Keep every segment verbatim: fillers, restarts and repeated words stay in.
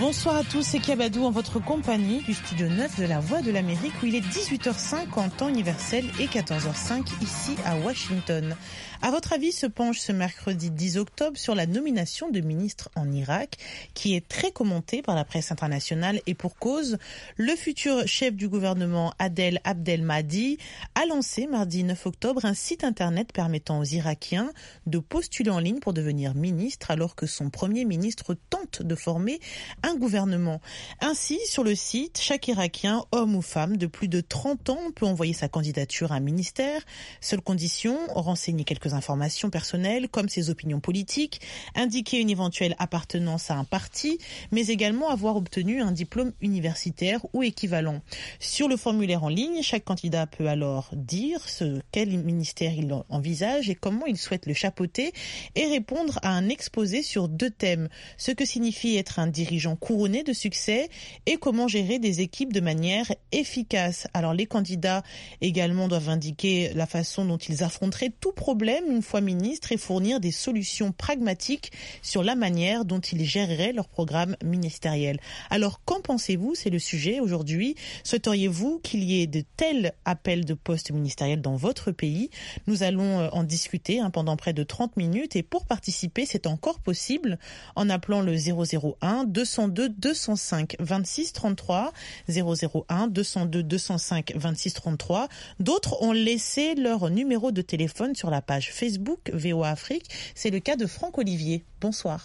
Bonsoir à tous, c'est Kabadou en votre compagnie du studio neuf de la Voix de l'Amérique où il est dix-huit heures cinq en temps universel et quatorze heures cinq ici à Washington. À votre avis, se penche ce mercredi dix octobre sur la nomination de ministre en Irak qui est très commentée par la presse internationale et pour cause. Le futur chef du gouvernement Adel Abdelmahdi a lancé mardi neuf octobre un site internet permettant aux Irakiens de postuler en ligne pour devenir ministre alors que son premier ministre tente de former un gouvernement. Ainsi, sur le site, chaque Irakien, homme ou femme de plus de trente ans peut envoyer sa candidature à un ministère. Seule condition, renseigner quelques informations personnelles comme ses opinions politiques, indiquer une éventuelle appartenance à un parti, mais également avoir obtenu un diplôme universitaire ou équivalent. Sur le formulaire en ligne, chaque candidat peut alors dire ce quel ministère il envisage et comment il souhaite le chapeauter et répondre à un exposé sur deux thèmes, ce que signifie être un dirigeant couronné de succès et comment gérer des équipes de manière efficace. Alors les candidats également doivent indiquer la façon dont ils affronteraient tout problème une fois ministres et fournir des solutions pragmatiques sur la manière dont ils géreraient leur programme ministériel. Alors qu'en pensez-vous? C'est le sujet aujourd'hui. Souhaiteriez-vous qu'il y ait de tels appels de postes ministériels dans votre pays? Nous allons en discuter hein, pendant près de trente minutes et pour participer, c'est encore possible en appelant le zéro zéro un deux cent deux deux cent cinq vingt-six trente-trois, zéro zéro un deux cent deux deux cent cinq vingt-six trente-trois. D'autres ont laissé leur numéro de téléphone sur la page Facebook V O A Afrique. C'est le cas de Franck Olivier. Bonsoir.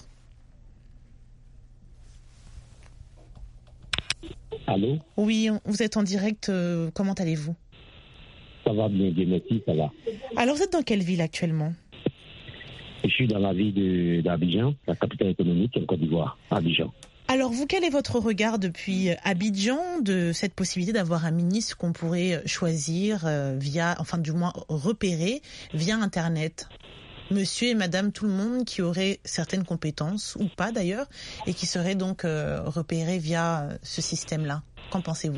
Allô? Oui, vous êtes en direct. Euh, comment allez-vous? Ça va bien, bien, merci, ça va. Alors, vous êtes dans quelle ville actuellement? Je suis dans la ville de, d'Abidjan, la capitale économique en Côte d'Ivoire, Abidjan. Alors vous, quel est votre regard depuis Abidjan de cette possibilité d'avoir un ministre qu'on pourrait choisir euh, via, enfin du moins repérer via Internet? Monsieur et madame tout le monde qui auraient certaines compétences, ou pas d'ailleurs, et qui seraient donc euh, repérés via ce système-là. Qu'en pensez-vous?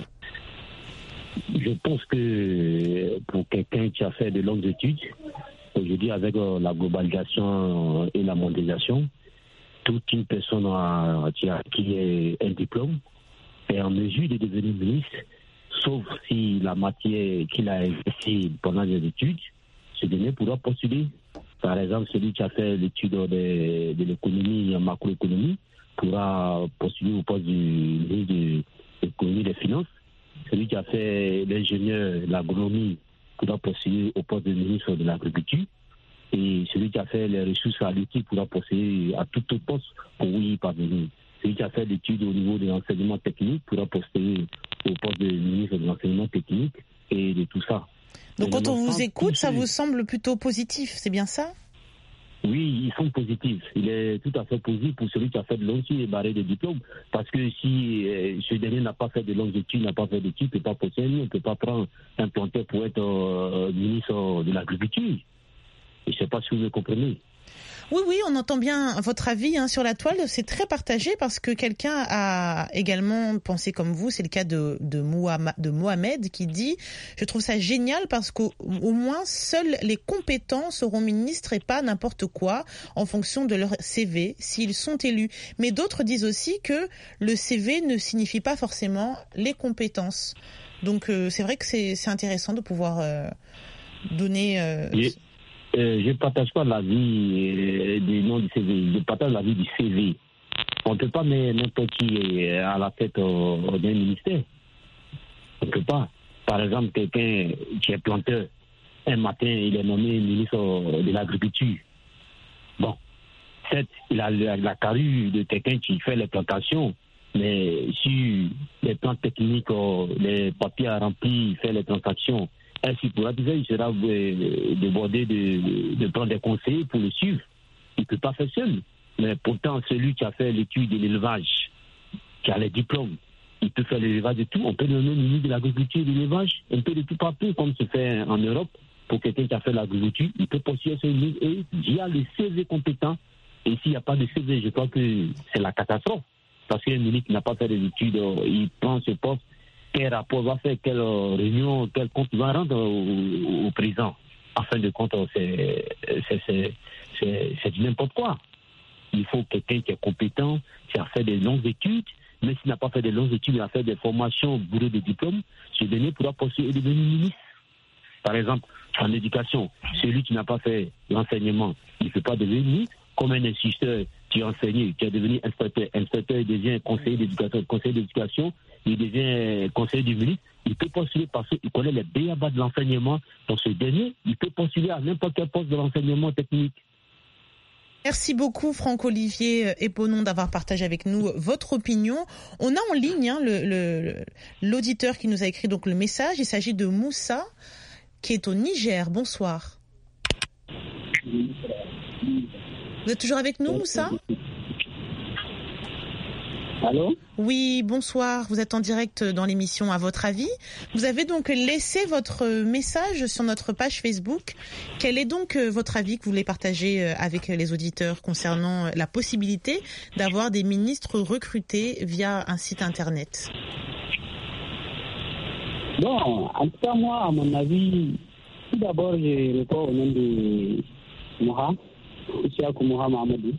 Je pense que pour quelqu'un qui a fait de longues études, aujourd'hui avec euh, la globalisation et la mondialisation, toute une personne a, qui a un diplôme est en mesure de devenir ministre, sauf si la matière qu'il a exercée pendant les études, ce dernier pourra postuler. Par exemple, celui qui a fait l'étude de, de l'économie en macroéconomie pourra postuler au poste du ministre de l'économie et des finances. Celui qui a fait l'ingénieur, l'agronomie, pourra postuler au poste de ministre de l'agriculture. Et celui qui a fait les ressources halieutiques pourra postuler à tout autre poste pour y parvenir. Celui qui a fait l'étude au niveau de l'enseignement technique pourra postuler au poste de ministre de l'enseignement technique et de tout ça. Donc quand on vous écoute, ça vous semble plutôt positif, c'est bien ça? Oui, ils sont positifs. Il est tout à fait positif pour celui qui a fait de longues études et barré de diplôme. Parce que si euh, ce dernier n'a pas fait de longues études, n'a pas fait d'études, il ne peut pas postuler, il ne peut pas prendre un planteur pour être euh, ministre de l'agriculture. Je ne sais pas si vous me comprenez. Oui, oui, on entend bien votre avis hein, sur la toile. C'est très partagé parce que quelqu'un a également pensé comme vous. C'est le cas de, de, Mohamed, de Mohamed qui dit « Je trouve ça génial parce qu'au au moins seuls les compétents seront ministres et pas n'importe quoi en fonction de leur C V s'ils sont élus. » Mais d'autres disent aussi que le C V ne signifie pas forcément les compétences. Donc euh, c'est vrai que c'est, c'est intéressant de pouvoir euh, donner... Euh, oui. Euh, je ne partage pas l'avis euh, du nom du C V, je partage l'avis du C V. On ne peut pas mettre n'importe qui à la tête euh, d'un ministère. On ne peut pas. Par exemple, quelqu'un qui est planteur, un matin, il est nommé ministre de l'Agriculture. Bon, certes, il a la, la carrure de quelqu'un qui fait les plantations, mais si les plans techniques, euh, les papiers à remplir, il fait les transactions, ainsi pour la il sera débordé de, de prendre des conseils pour le suivre. Il ne peut pas faire seul. Mais pourtant, celui qui a fait l'étude de l'élevage, qui a les diplômes, il peut faire l'élevage de tout. On peut nommer ministre de l'agriculture et de l'élevage, un peu de tout partout, comme se fait en Europe. Pour quelqu'un qui a fait l'agriculture, il peut postuler sur une et il y a le C V compétent. Et s'il n'y a pas de C V, je crois que c'est la catastrophe. Parce qu'un ministre qui n'a pas fait des études, il prend ce poste. Quel rapport va faire, quelle réunion, quel compte va rendre au, au président. En fin de compte, c'est, c'est, c'est, c'est, c'est du n'importe quoi. Il faut quelqu'un qui est compétent, qui a fait des longues études, mais s'il n'a pas fait de longues études, il a fait des formations bourrées de diplômes, ce dernier pourra postuler et devenir ministre. Par exemple, en éducation, celui qui n'a pas fait l'enseignement, il ne peut pas devenir ministre. Comme un instituteur qui a enseigné, qui a devenu inspecteur, inspecteur, il devient conseiller d'éducation, conseiller d'éducation, il devient conseiller du ministre, il peut postuler parce qu'il connaît les B A B A de l'enseignement. Dans ce dernier, il peut postuler à n'importe quel poste de l'enseignement technique. Merci beaucoup Franck-Olivier Eponon d'avoir partagé avec nous votre opinion. On a en ligne hein, le, le, l'auditeur qui nous a écrit donc le message. Il s'agit de Moussa qui est au Niger. Bonsoir. Vous êtes toujours avec nous, Moussa ? Allô ? Oui, bonsoir. Vous êtes en direct dans l'émission À votre avis. Vous avez donc laissé votre message sur notre page Facebook. Quel est donc votre avis que vous voulez partager avec les auditeurs concernant la possibilité d'avoir des ministres recrutés via un site internet ? Bon, en tout cas, moi, à mon avis, tout d'abord, je réponds au nom de Moha. Isiakou Moha Mahamadou.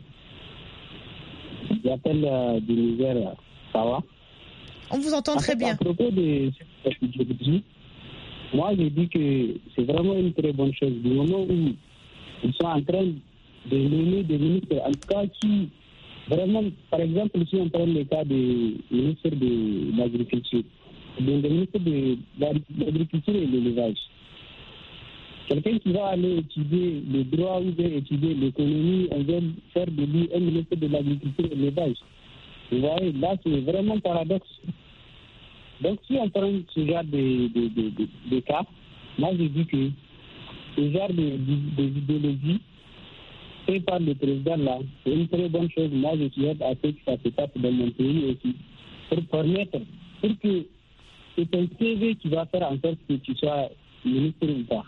J'appelle euh, du Niger, euh, Sawa. On vous entend en très fait, bien. À propos de ce que je dis, moi je dis que c'est vraiment une très bonne chose. Du moment où ils sont en train de nommer des ministres, en tout cas qui, vraiment, par exemple, si on prend le cas des ministres de l'agriculture, donc des ministres de l'agriculture et de l'élevage. Quelqu'un qui va aller étudier le droit ou bien étudier l'économie, on vient faire de lui un ministre de l'agriculture et de l'élevage. Vous voyez, là, c'est vraiment paradoxe. Donc, si on prend ce genre de, de, de, de, de cas, moi, je dis que ce genre d'idéologie fait par le président, là, c'est une très bonne chose. Moi, je souhaite à ce que ça se passe dans mon pays aussi, pour permettre, pour que c'est un C V qui va faire en sorte que tu sois ministre ou pas.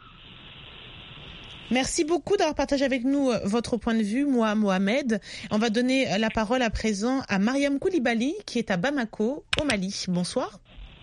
Merci beaucoup d'avoir partagé avec nous votre point de vue, moi, Mohamed. On va donner la parole à présent à Mariam Koulibaly, qui est à Bamako, au Mali. Bonsoir.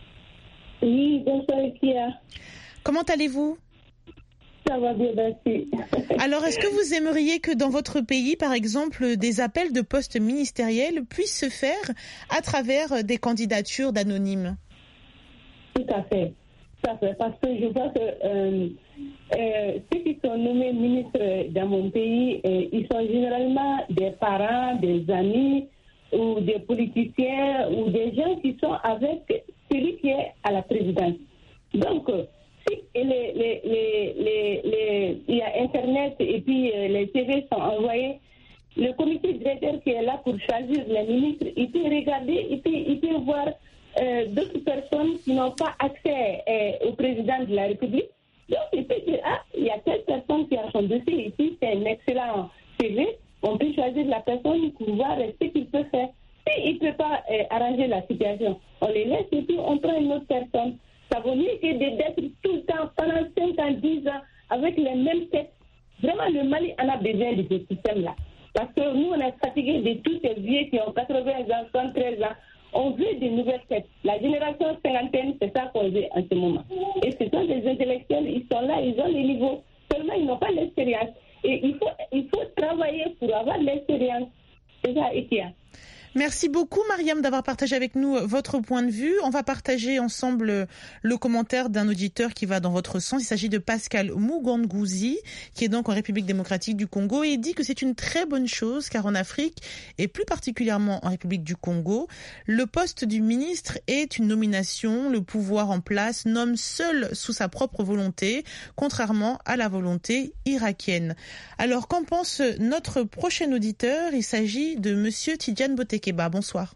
Oui, bonsoir, Kia. Comment allez-vous ? Ça va bien, merci. Alors, est-ce que vous aimeriez que dans votre pays, par exemple, des appels de postes ministériels puissent se faire à travers des candidatures d'anonymes ? Tout à fait. Tout à fait. Parce que je vois que euh, euh, ceux qui sont nommés ministres dans mon pays, euh, ils sont généralement des parents, des amis ou des politiciens ou des gens qui sont avec celui qui est à la présidence. Donc, si les, les, les, les, les, il y a Internet et puis euh, les C V sont envoyés, le comité directeur qui est là pour choisir les ministres, il peut regarder, il peut, il peut voir euh, d'autres personnes qui n'ont pas accès euh, au président de la République. Donc, il peut dire, ah, il y a telle personne qui a son dossier ici, c'est un excellent C V, on peut choisir la personne pour voir ce qu'il peut faire. S'il ne peut pas euh, arranger la situation, on les laisse et puis on prend une autre personne. Ça vaut mieux que d'être tout le temps, pendant cinq ans, dix ans, avec les mêmes têtes. Vraiment, le Mali en a besoin de ce système-là. Parce que nous, on est fatigués de tous ces vieux qui ont quatre-vingts ans, soixante-treize ans. On veut de nouvelles têtes. La génération cinquantaine, c'est ça qu'on veut en ce moment. Et ce sont des intellectuels, ils sont là, ils ont les niveaux. Seulement, ils n'ont pas l'expérience. Et il faut, il faut travailler pour avoir l'expérience. C'est ça, Ikia. Merci beaucoup, Mariam, d'avoir partagé avec nous votre point de vue. On va partager ensemble le commentaire d'un auditeur qui va dans votre sens. Il s'agit de Pascal Mugongouzi, qui est donc en République démocratique du Congo, et il dit que c'est une très bonne chose, car en Afrique, et plus particulièrement en République du Congo, le poste du ministre est une nomination. Le pouvoir en place nomme seul sous sa propre volonté, contrairement à la volonté irakienne. Alors, qu'en pense notre prochain auditeur ? Il s'agit de Monsieur Tidiane Botekeba. Bonsoir.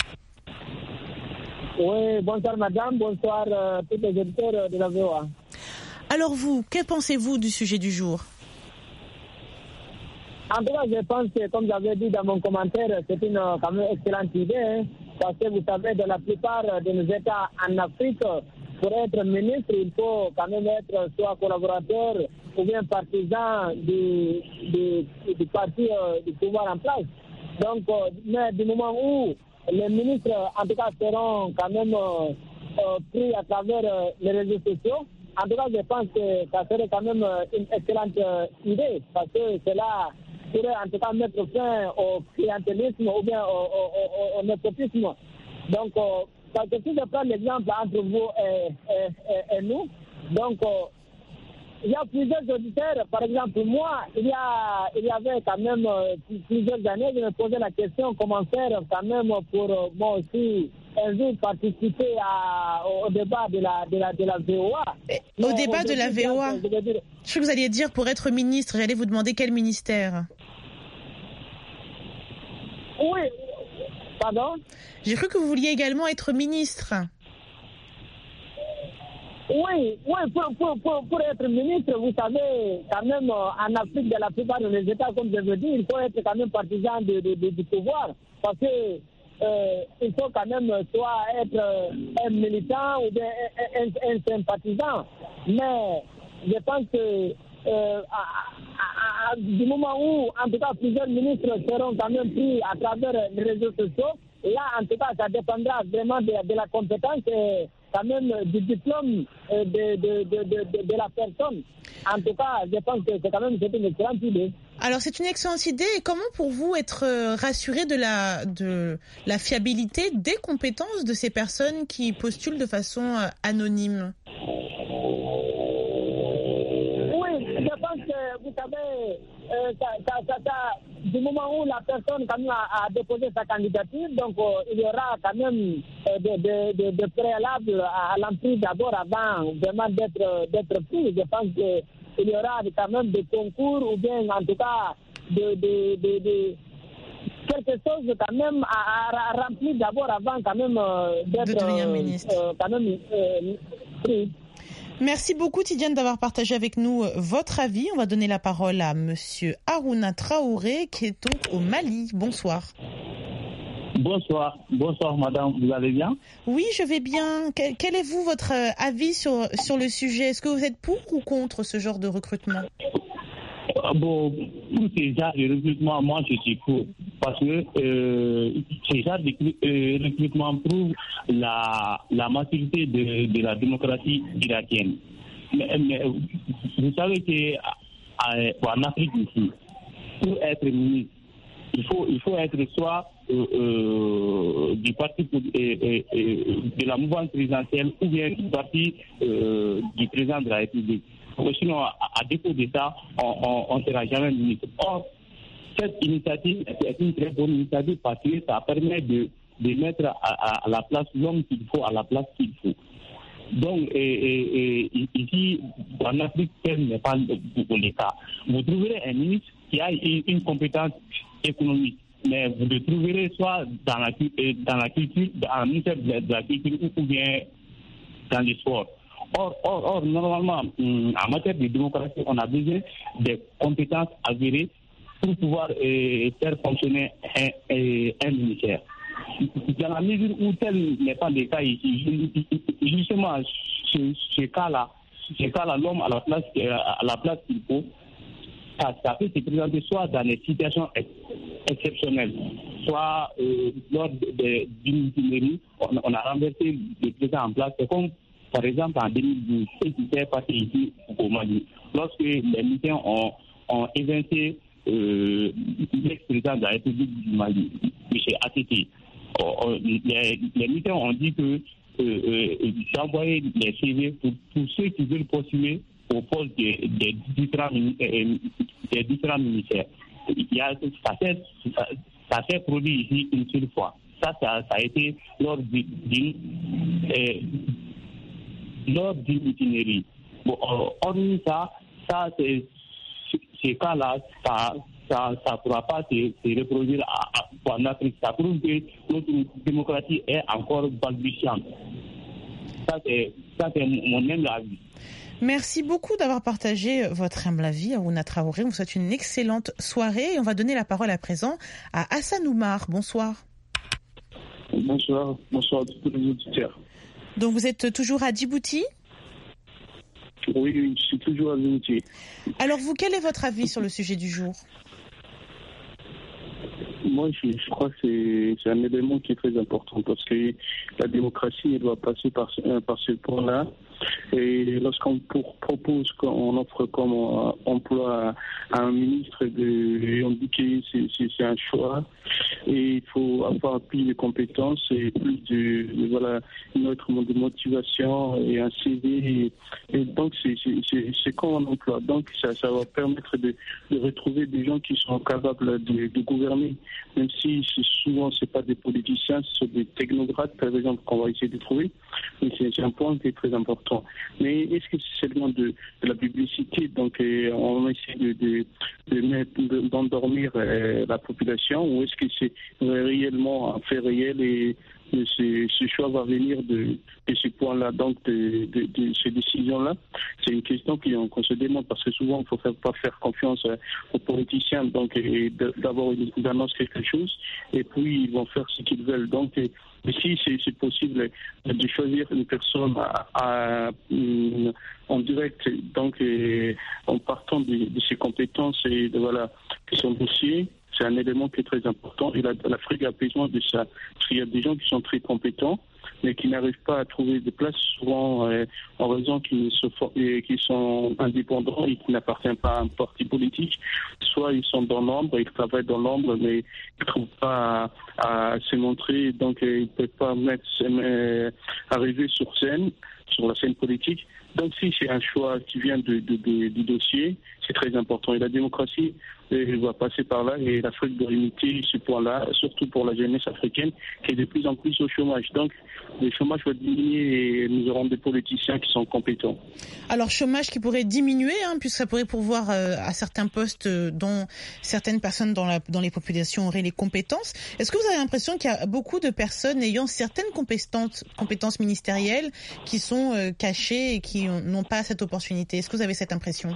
Oui, bonsoir madame, bonsoir euh, tous les auditeurs de la V O A. Alors vous, que pensez-vous du sujet du jour ? En tout cas, je pense que, comme j'avais dit dans mon commentaire, c'est une quand même excellente idée, hein, parce que vous savez, dans la plupart de nos États en Afrique, pour être ministre, il faut quand même être soit collaborateur ou bien partisan du, du, du parti euh, du pouvoir en place. Donc, euh, mais du moment où les ministres, en tout cas, seront quand même euh, euh, pris à travers euh, les réseaux sociaux, en tout cas, je pense que ça serait quand même euh, une excellente euh, idée, parce que cela pourrait en tout cas mettre fin au clientélisme ou bien au, au, au, au népotisme Donc, euh, parce que si je prends l'exemple entre vous et, et, et, et nous, donc, euh, il y a plusieurs auditeurs. Par exemple, moi, il y, a, il y avait quand même euh, plusieurs années, je me posais la question comment faire quand même pour euh, moi aussi un jour participer à, au, au débat de la, de la, de la V O A. Et au débat de la V O A, je crois que vous alliez dire pour être ministre, j'allais vous demander quel ministère. Oui, pardon? J'ai cru que vous vouliez également être ministre. Oui, oui, pour, pour, pour, pour être ministre, vous savez, quand même, en Afrique, de la plupart des États, comme je veux dire, il faut être quand même partisan de, de, de, du pouvoir. Parce que euh, il faut quand même soit être un militant ou bien un, un, un sympathisant. Mais je pense que euh, à, à, à, du moment où, en tout cas, plusieurs ministres seront quand même pris à travers les réseaux sociaux, là, en tout cas, ça dépendra vraiment de, de la compétence et quand même du diplôme de, de, de, de, de la personne. En tout cas, je pense que c'est quand même c'est une excellente idée. Alors, c'est une excellente idée. Et comment pour vous être rassuré de la, de la fiabilité des compétences de ces personnes qui postulent de façon anonyme? Oui, je pense que, vous savez, euh, ça, ça, ça, ça, du moment où la personne quand même a, a déposé sa candidature, donc euh, il y aura quand même euh, des de, de, de préalables à, à l'entrée d'abord avant vraiment d'être, d'être pris. Je pense qu'il y aura quand même des concours ou bien en tout cas de, de, de, de quelque chose quand même à, à, à remplir d'abord avant quand même euh, d'être de devenir ministre. Euh, quand même euh, pris. Merci beaucoup Tidiane d'avoir partagé avec nous votre avis. On va donner la parole à monsieur Harouna Traoré qui est donc au Mali. Bonsoir. Bonsoir, bonsoir madame, vous allez bien? Oui, je vais bien. Quel, quel est vous votre avis sur, sur le sujet? Est-ce que vous êtes pour ou contre ce genre de recrutement? Bon, pour ces genres de recrutement, moi je suis pour. Parce que euh, ces genres de euh, recrutement prouvent la, la maturité de, de la démocratie irakienne. Mais, mais vous savez qu'en Afrique ici, pour être ministre, il faut, il faut être soit euh, euh, du parti euh, euh, de la mouvance présidentielle ou bien du parti euh, du président de la République. Sinon, à, à défaut de ça, on ne sera jamais ministre. Or, cette initiative est une très bonne initiative parce que ça permet de, de mettre à, à, à la place l'homme qu'il faut, à la place qu'il faut. Donc, et, et, et, ici, en Afrique, tel n'est pas le cas. Vous trouverez un ministre qui a une, une compétence économique, mais vous le trouverez soit dans la, dans la culture, dans le ministère de la culture ou bien dans les sports. Or, or, or, normalement, en matière de démocratie, on a besoin des compétences avérées pour pouvoir euh, faire fonctionner un, un, un ministère. Dans la mesure où tel n'est pas le cas ici, justement, ce, ce cas-là, ce cas-là, l'homme à la place, à la place qu'il faut, ça, ça peut se présenter soit dans des situations ex- exceptionnelles, soit euh, lors d'une mutinerie, on, on a renversé le président en place. C'est comme, par exemple, en deux mille douze, ce qui s'est passé ici au Mali, lorsque les militaires ont, ont évincé euh, l'ex-président de la République du Mali, M. Atiti. Les, les militaires ont dit que euh, euh, d'envoyer les C V pour, pour ceux qui veulent postuler au poste des, des, différents, euh, des différents ministères. Il y a, ça, s'est, ça, ça s'est produit ici une seule fois. Ça, ça, ça a été lors d'une, euh, lors d'une itinéraire. Bon, hormis ça, ça c'est, ces cas-là, ça ça ne pourra pas se, se reproduire à, à, en Afrique. Ça prouve que notre démocratie est encore balbutiante. Ça, c'est, ça, c'est mon humble avis. Merci beaucoup d'avoir partagé votre humble avis, Harouna Traoré. On vous souhaite une excellente soirée et on va donner la parole à présent à Hassan Oumar. Bonsoir. Bonsoir, bonsoir à tous les auditeurs. Donc vous êtes toujours à Djibouti ? Oui, oui, je suis toujours à Djibouti. Alors vous, quel est votre avis sur le sujet du jour ? Moi, je, je crois que c'est, c'est un élément qui est très important parce que la démocratie elle doit passer par, par ce point-là. Et lorsqu'on pour, propose, qu'on offre comme euh, emploi à un ministre, de, et on dit que c'est, c'est, c'est un choix, et il faut avoir plus de compétences et plus de, de voilà, une autre de motivation et un C V. Et, et donc, c'est, c'est, c'est, c'est comme un emploi. Donc, ça, ça va permettre de, de retrouver des gens qui sont capables de, de gouverner, même si c'est, souvent, ce n'est pas des politiciens, ce sont des technocrates, par exemple, qu'on va essayer de trouver. Mais c'est, c'est un point qui est très important. Mais est-ce que c'est seulement de, de la publicité? Donc, euh, on essaie de, de, de mettre, de, d'endormir euh, la population, ou est-ce que c'est réellement un fait réel et ce, ce choix va venir de, de ce point-là, donc de, de, de ces décisions-là? C'est une question qu'on, qu'on se demande, parce que souvent, il ne faut faire, pas faire confiance aux politiciens, donc et d'avoir une, d'annoncer quelque chose, et puis ils vont faire ce qu'ils veulent. Donc, et, mais si c'est, c'est possible de choisir une personne à, à, à, en direct, donc et, en partant de, de ses compétences et de, voilà, de son dossier, c'est un élément qui est très important. Et la, l'Afrique a besoin de ça. Parce qu'il y a des gens qui sont très compétents, mais qui n'arrivent pas à trouver de place, souvent euh, en raison qu'ils, se for- et, qu'ils sont indépendants et qui n'appartiennent pas à un parti politique. Soit ils sont dans l'ombre, ils travaillent dans l'ombre, mais ils ne trouvent pas à, à se montrer, donc euh, ils ne peuvent pas mettre, euh, arriver sur scène, sur la scène politique. Donc si c'est un choix qui vient de, de, de, du dossier, c'est très important. Et la démocratie euh, va passer par là, et l'Afrique doit limiter ce point-là, surtout pour la jeunesse africaine qui est de plus en plus au chômage. Donc le chômage va diminuer et nous aurons des politiciens qui sont compétents. Alors chômage qui pourrait diminuer, hein, puisque ça pourrait pourvoir euh, à certains postes euh, dont certaines personnes dans, la, dans les populations auraient les compétences. Est-ce que vous avez l'impression qu'il y a beaucoup de personnes ayant certaines compétences, compétences ministérielles qui sont euh, cachées et qui n'ont pas cette opportunité? Est-ce que vous avez cette impression?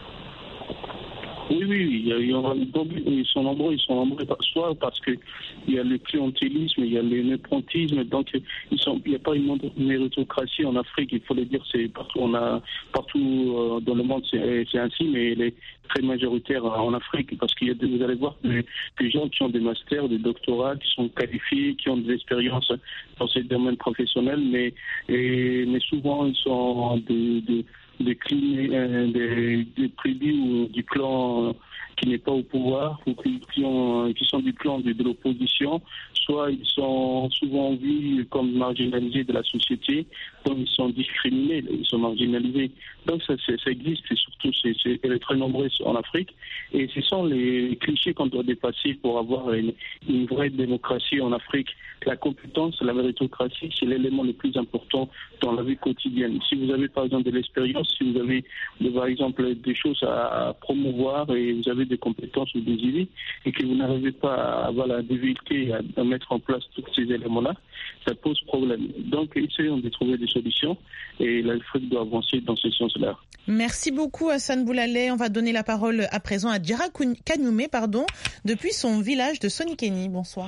Oui, oui, il y a, il y a, ils sont nombreux, ils sont nombreux, soit parce qu'il y a le clientélisme, il y a le népotisme, donc ils sont, il n'y a pas une méritocratie en Afrique, il faut le dire, c'est partout, on a, partout euh, dans le monde c'est, c'est ainsi, mais elle est très majoritaire en Afrique, parce qu'il y a, vous allez voir, des, des gens qui ont des masters, des doctorats, qui sont qualifiés, qui ont des expériences dans ces domaines professionnels, mais, et, mais souvent ils sont des, des des, euh, des, des tribus ou du clan qui n'est pas au pouvoir, ou qui, qui, ont, qui sont du clan de, de l'opposition, soit ils sont souvent vus comme marginalisés de la société, donc ils sont discriminés, ils sont marginalisés. Donc ça, c'est, ça existe, et surtout c'est, c'est, elle est très nombreuse en Afrique, et ce sont les clichés qu'on doit dépasser pour avoir une, une vraie démocratie en Afrique. La compétence, la méritocratie, c'est l'élément le plus important dans la vie quotidienne. Si vous avez par exemple de l'expérience, si vous avez par exemple des choses à promouvoir et vous avez des compétences ou des idées et que vous n'arrivez pas à, voilà, à divulguer, à, à mettre en place tous ces éléments-là, ça pose problème. Donc essayons de trouver des solutions, et l'Afrique doit avancer dans ce sens-là. Merci beaucoup Hassan Boulaleh. On va donner la parole à présent à Djara Kagnoumé, pardon, depuis son village de Sonikeni. Bonsoir.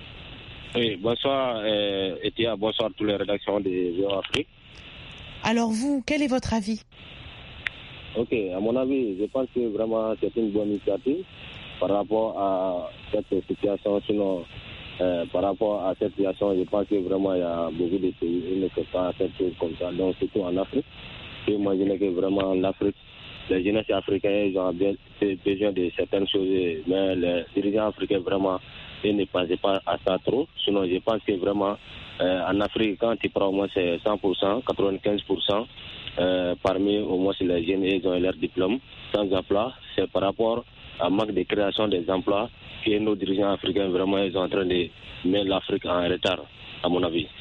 Oui, bonsoir euh, Etia, bonsoir à toutes les rédactions de V O A Afrique. Alors vous, quel est votre avis? Ok, à mon avis, je pense que vraiment c'est une bonne initiative par rapport à cette situation. Sinon, euh, par rapport à cette situation, je pense que vraiment il y a beaucoup de pays qui ne font pas cette chose comme ça. Donc surtout en Afrique, j'imagine que vraiment en Afrique, les jeunesses africains ils ont bien besoin de certaines choses, mais les dirigeants africains vraiment ils ne pensent pas à ça trop. Sinon, je pense que vraiment euh, en Afrique, quand tu prends au moins c'est cent pour cent, quatre-vingt-quinze pour cent euh, parmi au moins les jeunes, ils ont leur diplôme sans emploi. C'est par rapport à manque de création des emplois que nos dirigeants africains vraiment ils sont en train de mettre l'Afrique en retard, à mon avis.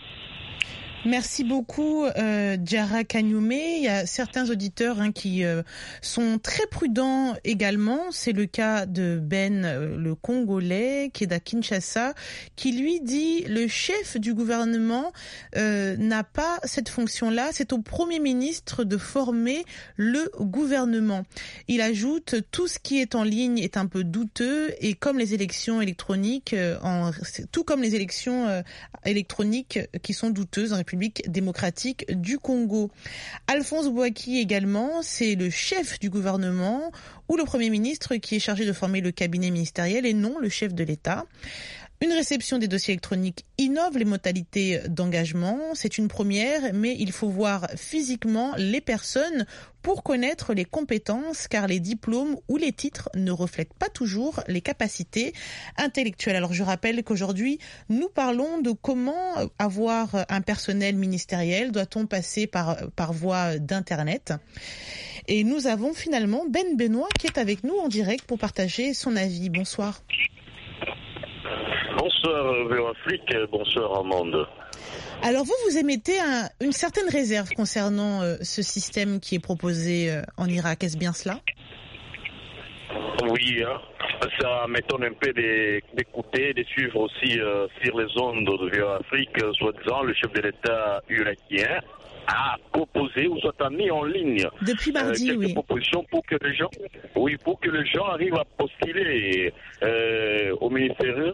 Merci beaucoup, euh, Djara Kagnoumé. Il y a certains auditeurs hein, qui euh, sont très prudents également. C'est le cas de Ben, euh, le Congolais, qui est à Kinshasa, qui lui dit le chef du gouvernement euh, n'a pas cette fonction-là. C'est au Premier ministre de former le gouvernement. Il ajoute tout ce qui est en ligne est un peu douteux et comme les élections électroniques, euh, en, tout comme les élections euh, électroniques qui sont douteuses en République démocratique du Congo. Alphonse Bouaki également, c'est le chef du gouvernement ou le Premier ministre qui est chargé de former le cabinet ministériel et non le chef de l'État. Une réception des dossiers électroniques innove les modalités d'engagement. C'est une première, mais il faut voir physiquement les personnes pour connaître les compétences, car les diplômes ou les titres ne reflètent pas toujours les capacités intellectuelles. Alors je rappelle qu'aujourd'hui, nous parlons de comment avoir un personnel ministériel. Doit-on passer par, par voie d'Internet ? Et nous avons finalement Ben Benoît qui est avec nous en direct pour partager son avis. Bonsoir. Bonsoir V O Afrique, bonsoir Amande. Alors vous, vous émettez un, une certaine réserve concernant euh, ce système qui est proposé euh, en Irak, est-ce bien cela ? Oui, hein. Ça m'étonne un peu d'écouter, de suivre aussi euh, sur les ondes de V O Afrique, euh, soi-disant le chef de l'État irakien a proposé ou soit a mis en ligne depuis mardi, euh, quelques oui. propositions pour que les gens, oui, pour que les gens arrivent à postuler euh, au ministère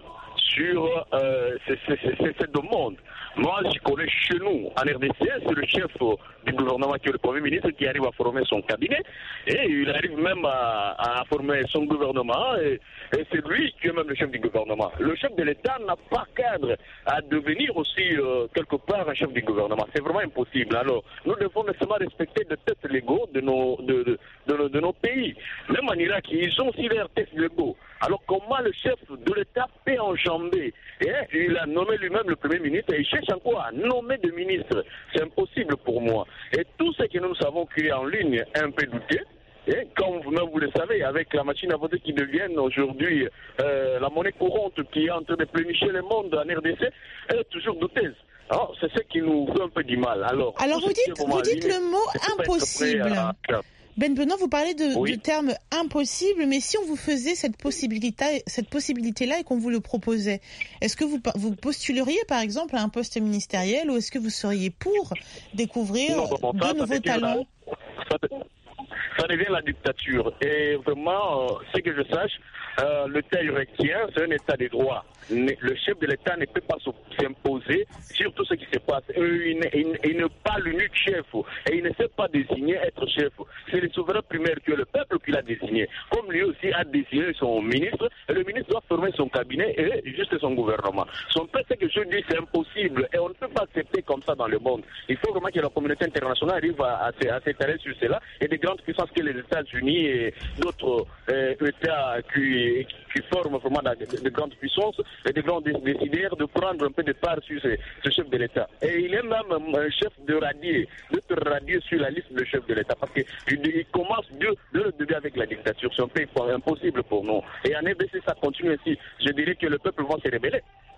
sur euh, ces, ces, ces, ces demandes. Moi, je connais chez nous, en R D C, c'est le chef du gouvernement qui est le Premier ministre qui arrive à former son cabinet et il arrive même à, à former son gouvernement et, et c'est lui qui est même le chef du gouvernement. Le chef de l'État n'a pas cadre à devenir aussi euh, quelque part un chef du gouvernement. C'est vraiment impossible. Alors, nous devons nécessairement respecter les tests légaux de nos, de, de, de, de, de nos pays. Même en Irak, ils ont aussi leurs tests légaux. Alors comment le chef de l'État peut enjamber ? Et il a nommé lui-même le Premier ministre et il cherche encore à nommer des ministres. C'est impossible pour moi. Et tout ce que nous savons qui est en ligne est un peu douté. Et comme vous-même vous le savez, avec la machine à voter qui devient aujourd'hui euh, la monnaie courante qui est en train de plénicher le monde en R D C, elle est toujours douteuse. Alors, c'est ce qui nous fait un peu du mal. Alors, Alors vous dites, vous dites le mot impossible. À... Ben Benoît, vous parlez de, oui. de terme impossible, mais si on vous faisait cette possibilité, cette possibilité-là et qu'on vous le proposait, est-ce que vous, vous postuleriez par exemple à un poste ministériel ou est-ce que vous seriez pour découvrir non, bon, ça, de nouveaux talents la, ça, ça devient la dictature. Et vraiment, euh, ce que je sache, euh, l'État irakien, c'est un État de droit. Le chef de l'État ne peut pas s'imposer sur tout ce qui se passe. Il, il, il n'est pas l'unique chef et il ne sait pas désigner être chef. C'est le souverain primaire que le peuple qui l'a désigné. Comme lui aussi a désigné son ministre, et le ministre doit former son cabinet et juste son gouvernement. Son peuple, ce que je dis, c'est impossible et on ne peut pas accepter comme ça dans le monde. Il faut vraiment que la communauté internationale arrive à, à, à s'étaler sur cela et des grandes puissances que les États-Unis et d'autres euh, États qui, qui forment vraiment de, de grandes puissances et des grands décideurs de prendre un peu de part sur ce, ce chef de l'État. Et il est même un chef de radier, de te radier sur la liste de chef de l'État. Parce qu'il il commence de, de le début avec la dictature. C'est un peu impossible pour nous. Et en R D C, ça continue ainsi. Je dirais que le peuple va se rebeller.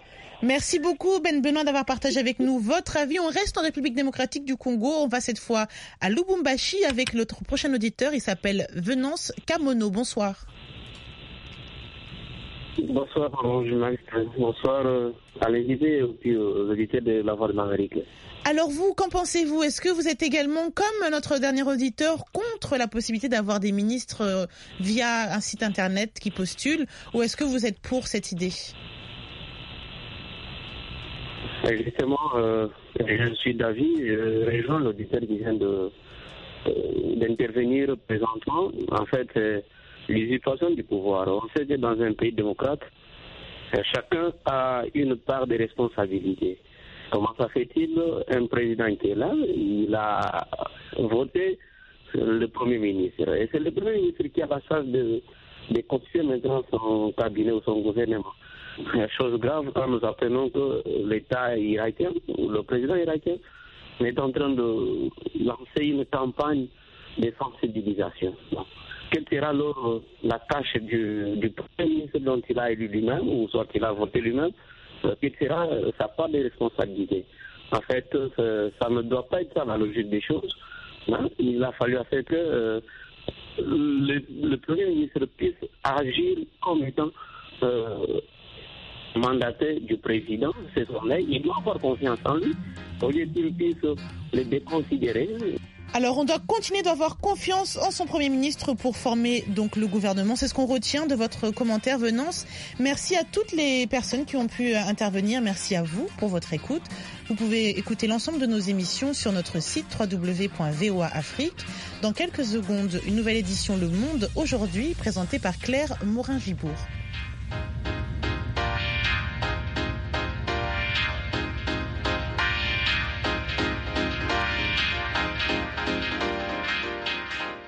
Merci beaucoup Ben Benoît d'avoir partagé avec nous votre avis. On reste en République démocratique du Congo. On va cette fois à Lubumbashi avec notre prochain auditeur. Il s'appelle Venance Kamono. Bonsoir. Bonsoir, journaliste. Bonsoir euh, à l'invité et puis aux auditeurs de la Voix de l'Amérique. Alors vous, qu'en pensez-vous ? Est-ce que vous êtes également, comme notre dernier auditeur, contre la possibilité d'avoir des ministres euh, via un site internet qui postulent, ou est-ce que vous êtes pour cette idée ? Justement, euh, je suis d'avis, je rejoins l'auditeur qui vient de, euh, d'intervenir présentement. En fait, euh, l'usurpation du pouvoir. On sait que dans un pays démocrate, chacun a une part de responsabilité. Comment ça fait-il ? Un président qui est là, il a voté le Premier ministre. Et c'est le Premier ministre qui a la charge de, de constituer maintenant son cabinet ou son gouvernement. Chose grave quand nous apprenons que l'État irakien, ou le président irakien, est en train de lancer une campagne de sensibilisation. Quelle sera alors la tâche du, du Premier ministre dont il a élu lui-même, ou soit qu'il a voté lui-même, quelle sera sa part de responsabilité? En fait, ça ne doit pas être ça la logique des choses. Hein? Il a fallu faire que euh, le, le Premier ministre puisse agir comme étant euh, mandataire du président, c'est son aide. Il doit avoir confiance en lui, au lieu qu'il puisse le déconsidérer. Alors on doit continuer d'avoir confiance en son Premier ministre pour former donc le gouvernement. C'est ce qu'on retient de votre commentaire, Venance. Merci à toutes les personnes qui ont pu intervenir. Merci à vous pour votre écoute. Vous pouvez écouter l'ensemble de nos émissions sur notre site w w w point v o a afrique. Dans quelques secondes, une nouvelle édition Le Monde aujourd'hui, présentée par Claire Morin-Gibourg.